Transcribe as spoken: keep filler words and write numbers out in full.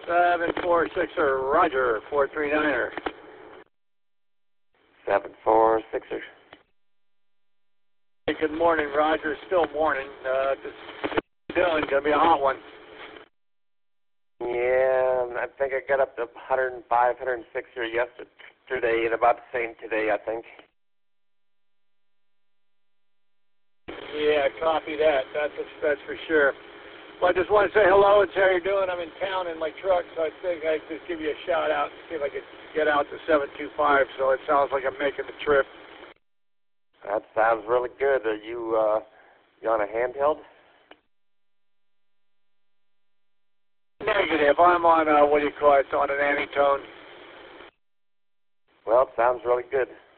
seven four sixer, Roger, four three niner. seven four sixer. Hey, good morning, Roger. Still morning. Uh, just doing. Gonna be a hot one. Yeah, I think I got up to one oh five, one oh six here yesterday, and about the same today, I think. Yeah, copy that. That's that's for sure. Well, I just want to say hello and see how you're doing. I'm in town in my truck, so I think I'd just give you a shout out and see if I could get out to seven two five, so it sounds like I'm making the trip. That sounds really good. Are you, uh, you on a handheld? Negative. I'm on, uh, what do you call it? It's on an antitone. Well, it sounds really good.